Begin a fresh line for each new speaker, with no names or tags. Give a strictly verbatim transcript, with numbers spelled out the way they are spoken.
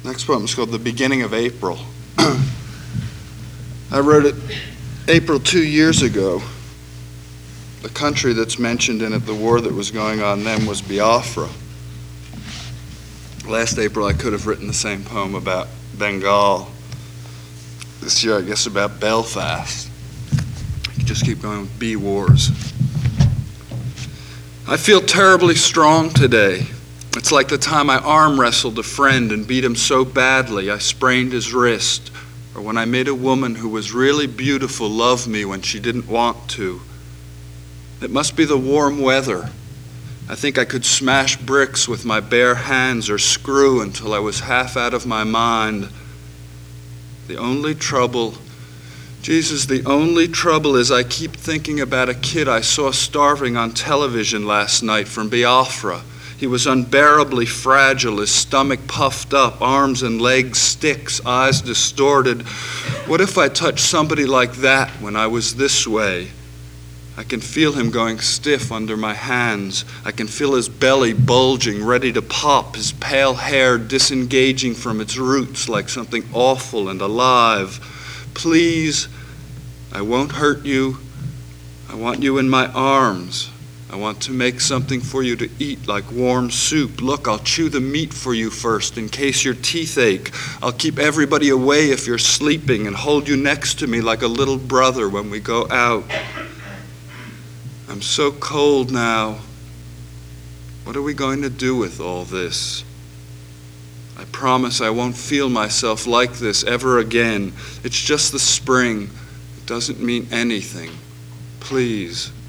Next poem is called The Beginning of April. I wrote it April two years ago. The country that's mentioned in it, the war that was going on then, was Biafra. Last April I could have written the same poem about Bengal. This year I guess about Belfast. You just keep going with B wars. I feel terribly strong today. It's like the time I arm wrestled a friend and beat him so badly I sprained his wrist, or when I made a woman who was really beautiful love me when she didn't want to. It must be the warm weather. I think I could smash bricks with my bare hands or screw until I was half out of my mind. The only trouble, Jesus, the only trouble is I keep thinking about a kid I saw starving on television last night from Biafra. He was unbearably fragile, his stomach puffed up, arms and legs sticks, eyes distorted. What if I touched somebody like that when I was this way? I can feel him going stiff under my hands. I can feel his belly bulging, ready to pop, his pale hair disengaging from its roots like something awful and alive. Please, I won't hurt you. I want you in my arms. I want to make something for you to eat, like warm soup. Look, I'll chew the meat for you first in case your teeth ache. I'll keep everybody away if you're sleeping and hold you next to me like a little brother when we go out. I'm so cold now. What are we going to do with all this? I promise I won't feel myself like this ever again. It's just the spring. It doesn't mean anything. Please.